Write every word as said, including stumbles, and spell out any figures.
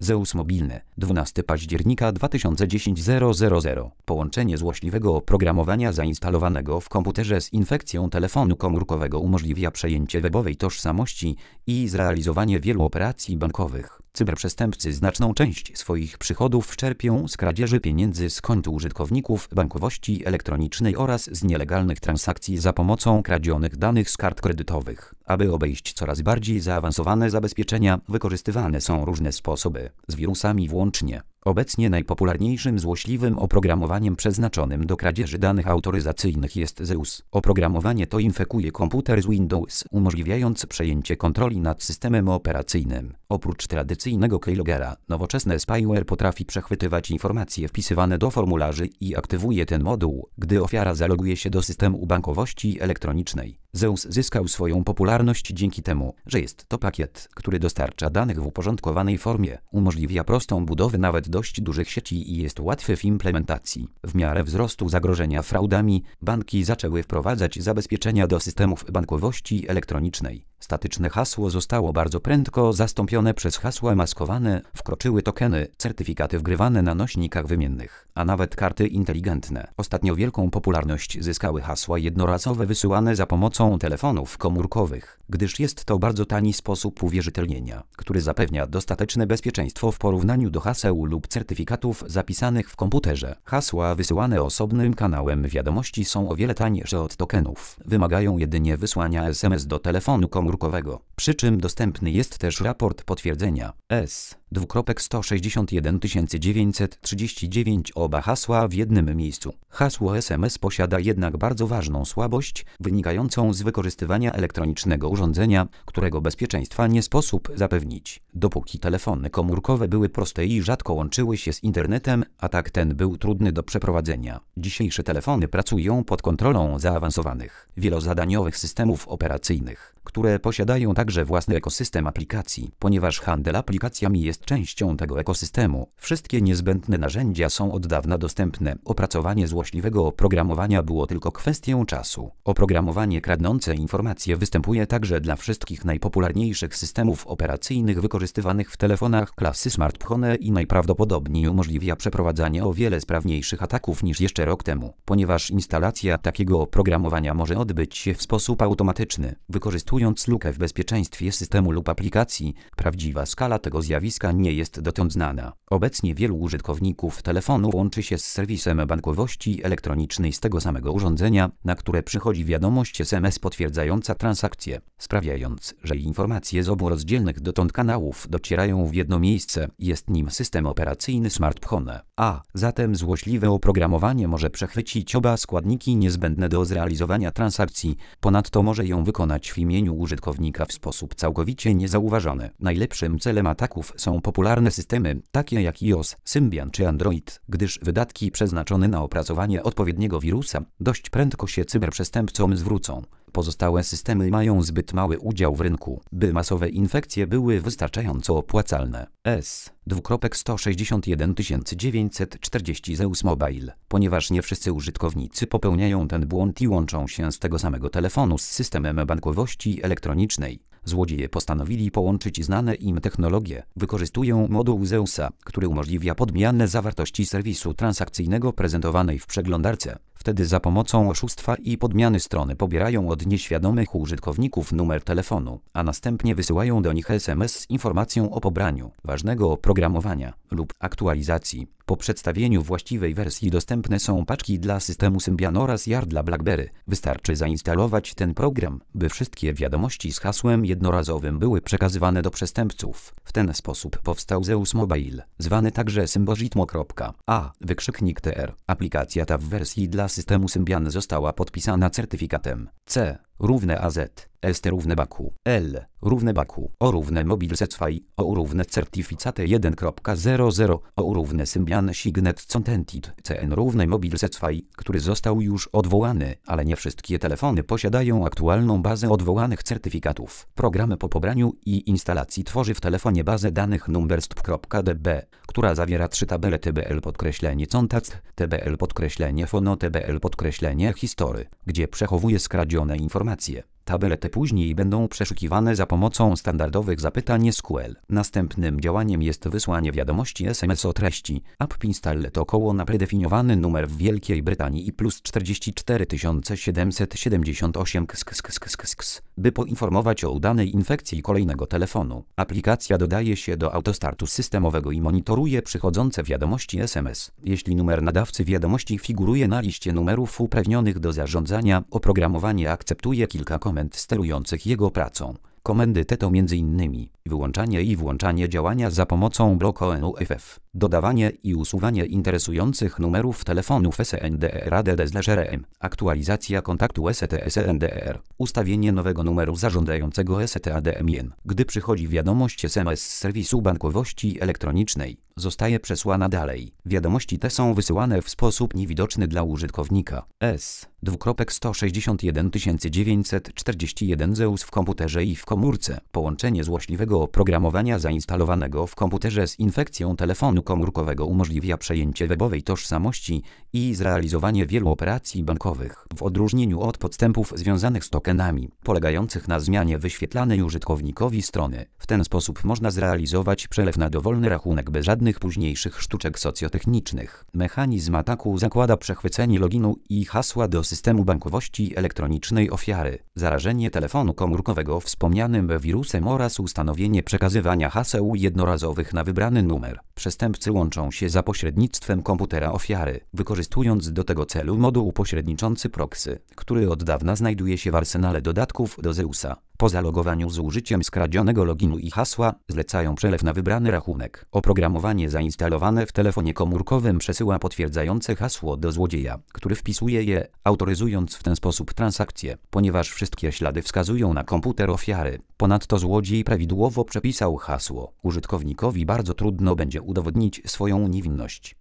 Zeus mobilny, dwunastego października dwa tysiące dziesiątego. Połączenie złośliwego oprogramowania zainstalowanego w komputerze z infekcją telefonu komórkowego umożliwia przejęcie webowej tożsamości i zrealizowanie wielu operacji bankowych. Cyberprzestępcy znaczną część swoich przychodów czerpią z kradzieży pieniędzy z kont użytkowników bankowości elektronicznej oraz z nielegalnych transakcji za pomocą kradzionych danych z kart kredytowych. Aby obejść coraz bardziej zaawansowane zabezpieczenia, wykorzystywane są różne sposoby, z wirusami włącznie. Obecnie najpopularniejszym złośliwym oprogramowaniem przeznaczonym do kradzieży danych autoryzacyjnych jest Zeus. Oprogramowanie to infekuje komputer z Windows, umożliwiając przejęcie kontroli nad systemem operacyjnym. Oprócz tradycyjnego keylogera, nowoczesne spyware potrafi przechwytywać informacje wpisywane do formularzy i aktywuje ten moduł, gdy ofiara zaloguje się do systemu bankowości elektronicznej. Zeus zyskał swoją popularność dzięki temu, że jest to pakiet, który dostarcza danych w uporządkowanej formie, umożliwia prostą budowę nawet dość dużych sieci i jest łatwy w implementacji. W miarę wzrostu zagrożenia fraudami, banki zaczęły wprowadzać zabezpieczenia do systemów bankowości elektronicznej. Statyczne hasło zostało bardzo prędko zastąpione przez hasła maskowane, wkroczyły tokeny, certyfikaty wgrywane na nośnikach wymiennych, a nawet karty inteligentne. Ostatnio wielką popularność zyskały hasła jednorazowe wysyłane za pomocą telefonów komórkowych, gdyż jest to bardzo tani sposób uwierzytelnienia, który zapewnia dostateczne bezpieczeństwo w porównaniu do haseł lub certyfikatów zapisanych w komputerze. Hasła wysyłane osobnym kanałem wiadomości są o wiele tańsze od tokenów. Wymagają jedynie wysłania es em es do telefonu komórkowego, przy czym dostępny jest też raport potwierdzenia S. sto sześćdziesiąt jeden tysięcy dziewięćset trzydzieści dziewięć oba hasła w jednym miejscu. Hasło es em es posiada jednak bardzo ważną słabość, wynikającą z wykorzystywania elektronicznego urządzenia, którego bezpieczeństwa nie sposób zapewnić. Dopóki telefony komórkowe były proste i rzadko łączyły się z internetem, atak ten był trudny do przeprowadzenia. Dzisiejsze telefony pracują pod kontrolą zaawansowanych, wielozadaniowych systemów operacyjnych, które posiadają także własny ekosystem aplikacji. Ponieważ handel aplikacjami jest częścią tego ekosystemu, wszystkie niezbędne narzędzia są od dawna dostępne. Opracowanie złośliwego oprogramowania było tylko kwestią czasu. Oprogramowanie kradnące informacje występuje także dla wszystkich najpopularniejszych systemów operacyjnych wykorzystywanych w telefonach klasy smartphone i najprawdopodobniej umożliwia przeprowadzanie o wiele sprawniejszych ataków niż jeszcze rok temu, ponieważ instalacja takiego oprogramowania może odbyć się w sposób automatyczny, wykorzystując lukę w bezpieczeństwie systemu lub aplikacji. Prawdziwa skala tego zjawiska nie jest dotąd znana. Obecnie wielu użytkowników telefonu łączy się z serwisem bankowości elektronicznej z tego samego urządzenia, na które przychodzi wiadomość es em es potwierdzająca transakcję, sprawiając, że informacje z obu rozdzielnych dotąd kanałów docierają w jedno miejsce. Jest nim system operacyjny smartphone. A zatem złośliwe oprogramowanie może przechwycić oba składniki niezbędne do zrealizowania transakcji. Ponadto może ją wykonać w imieniu użytkownika w sposób całkowicie niezauważony. Najlepszym celem ataków są popularne systemy, takie jak iOS, Symbian czy Android, gdyż wydatki przeznaczone na opracowanie odpowiedniego wirusa dość prędko się cyberprzestępcom zwrócą. Pozostałe systemy mają zbyt mały udział w rynku, by masowe infekcje były wystarczająco opłacalne. S. sto sześćdziesiąt jeden tysięcy dziewięćset czterdzieści Zeus Mobile. Ponieważ nie wszyscy użytkownicy popełniają ten błąd i łączą się z tego samego telefonu z systemem bankowości elektronicznej, złodzieje postanowili połączyć znane im technologie. Wykorzystują moduł Zeusa, który umożliwia podmianę zawartości serwisu transakcyjnego prezentowanej w przeglądarce. Wtedy za pomocą oszustwa i podmiany strony pobierają od nieświadomych użytkowników numer telefonu, a następnie wysyłają do nich es em es z informacją o pobraniu ważnego oprogramowania lub aktualizacji. Po przedstawieniu właściwej wersji dostępne są paczki dla systemu Symbian oraz Yard dla BlackBerry. Wystarczy zainstalować ten program, by wszystkie wiadomości z hasłem jednorazowym były przekazywane do przestępców. W ten sposób powstał Zeus Mobile, zwany także Symbogitmo.a wykrzyknik tr. Aplikacja ta w wersji dla systemu Symbian została podpisana certyfikatem C równe A Z, S T równe Baku, L równe Baku, O równe Mobile Certify, O równe Certificate jeden kropka zero zero, O równe Symbian Signet Contented, C N równe Mobile Certify, który został już odwołany, ale nie wszystkie telefony posiadają aktualną bazę odwołanych certyfikatów. Program po pobraniu i instalacji tworzy w telefonie bazę danych numberstp.db, która zawiera trzy tabele tbl podkreślenie contact, tbl podkreślenie fono, tbl podkreślenie history, gdzie przechowuje skradzione informacje. Tabele te później będą przeszukiwane za pomocą standardowych zapytań S Q L. Następnym działaniem jest wysłanie wiadomości S M S o treści app install to koło na predefiniowany numer w Wielkiej Brytanii i plus czterdzieści cztery tysiące siedemset siedemdziesiąt osiem ks, ks, ks, ks, ks, ks, by poinformować o udanej infekcji kolejnego telefonu. Aplikacja dodaje się do autostartu systemowego i monitoruje przychodzące wiadomości S M S. Jeśli numer nadawcy wiadomości figuruje na liście numerów uprawnionych do zarządzania, oprogramowanie akceptuje kilka komend sterujących jego pracą. Komendy te to m.in. wyłączanie i włączanie działania za pomocą bloku N U F F, dodawanie i usuwanie interesujących numerów telefonów S N D R A D D R M, aktualizacja kontaktu S T S N D R, ustawienie nowego numeru zarządzającego S T A D M I N. Gdy przychodzi wiadomość S M S z serwisu bankowości elektronicznej, zostaje przesłana dalej. Wiadomości te są wysyłane w sposób niewidoczny dla użytkownika. S sto sześćdziesiąt jeden tysięcy dziewięćset czterdzieści jeden Zeus w komputerze i w komórce. Połączenie złośliwego oprogramowania zainstalowanego w komputerze z infekcją telefonu komórkowego umożliwia przejęcie webowej tożsamości i zrealizowanie wielu operacji bankowych, w odróżnieniu od podstępów związanych z tokenami, polegających na zmianie wyświetlanej użytkownikowi strony. W ten sposób można zrealizować przelew na dowolny rachunek bez żadnych późniejszych sztuczek socjotechnicznych. Mechanizm ataku zakłada przechwycenie loginu i hasła do systemu bankowości elektronicznej ofiary, zarażenie telefonu komórkowego wspomnianym wirusem oraz ustanowienie przekazywania haseł jednorazowych na wybrany numer. Przestępcy łączą się za pośrednictwem komputera ofiary, wykorzystując do tego celu moduł upośredniczący proxy, który od dawna znajduje się w arsenale dodatków do Zeusa. Po zalogowaniu z użyciem skradzionego loginu i hasła zlecają przelew na wybrany rachunek. Oprogramowanie zainstalowane w telefonie komórkowym przesyła potwierdzające hasło do złodzieja, który wpisuje je, autoryzując w ten sposób transakcję, ponieważ wszystkie ślady wskazują na komputer ofiary. Ponadto złodziej prawidłowo przepisał hasło. Użytkownikowi bardzo trudno będzie udowodnić swoją niewinność.